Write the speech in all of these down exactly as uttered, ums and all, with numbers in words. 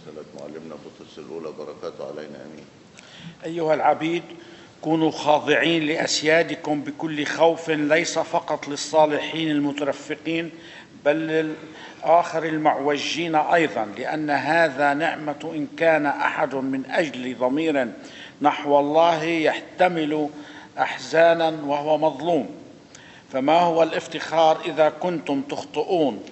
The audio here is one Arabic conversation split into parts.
رسالة معلمنا بطرس الأولى، بركاته علينا آمين. أيها العبيد، كونوا خاضعين لأسيادكم بكل خوف، ليس فقط للصالحين المترفقين بل للآخر المعوجين أيضا، لأن هذا نعمة إن كان أحد من أجل ضمير نحو الله يحتمل أحزانا وهو مظلوم. فما هو الافتخار إذا كنتم تخطئون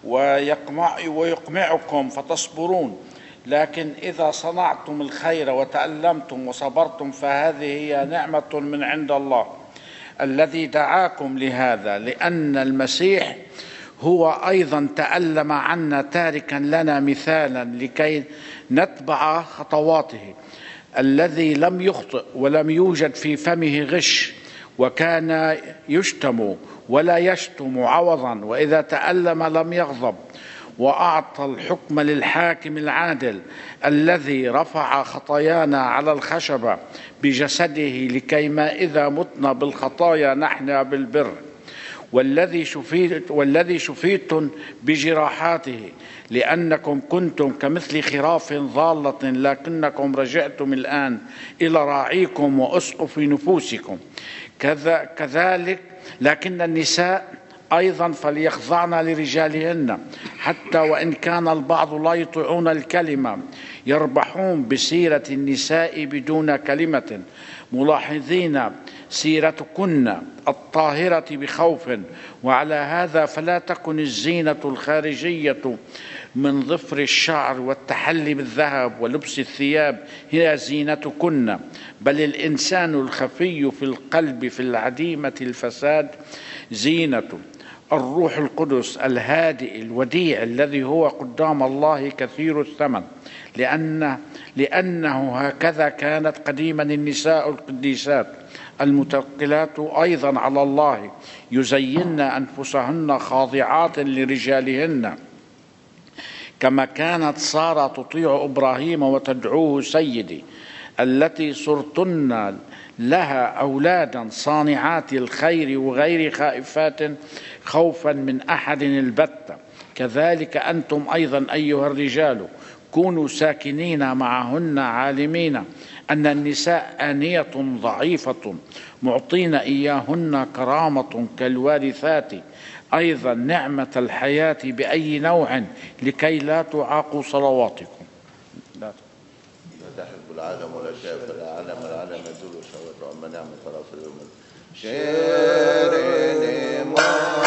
ويقمع ويقمعكم فتصبرون؟ لكن إذا صنعتم الخير وتألمتم وصبرتم فهذه هي نعمة من عند الله الذي دعاكم لهذا، لأن المسيح هو أيضا تألم عنا تاركا لنا مثالا لكي نتبع خطواته، الذي لم يخطئ ولم يوجد في فمه غش، وكان يشتم ولا يشتم عوضا، وإذا تألم لم يغضب، وأعطى الحكم للحاكم العادل الذي رفع خطايانا على الخشبة بجسده، لكيما إذا متنا بالخطايا نحن بالبر، والذي شفيت والذي شفيتم بجراحاته، لأنكم كنتم كمثل خراف ضالة لكنكم رجعتم الآن إلى راعيكم وأسقف نفوسكم. كذا كذلك لكن النساء أيضا فليخضعن لرجالهن، حتى وإن كان البعض لا يطيعون الكلمة يربحون بسيرة النساء بدون كلمة، ملاحظين سيرتكن الطاهرة بخوف. وعلى هذا فلا تكن الزينة الخارجية من ظفر الشعر والتحلي بالذهب ولبس الثياب هي زينتكن، بل الإنسان الخفي في القلب في العديمة الفساد زينة الروح القدس الهادئ الوديع الذي هو قدام الله كثير الثمن، لأن لأنه هكذا كانت قديما النساء القديسات المتوكلات أيضا على الله يزين أنفسهن خاضعات لرجالهن، كما كانت سارة تطيع إبراهيم وتدعوه سيدي، التي صرتن لها أولادا صانعات الخير وغير خائفات خوفا من أحد البتة. كذلك أنتم أيضا أيها الرجال كونوا ساكنين معهن، عالمين أن النساء آنية ضعيفة، معطين إياهن كرامة كالوارثات، أيضا نعمة الحياة بأي نوع، لكي لا تعاقوا صلواتكم. لا تحب العالم ولا شيء في العالم، العالم يزول شهوته، أما نعمة الله في اليوم شيرين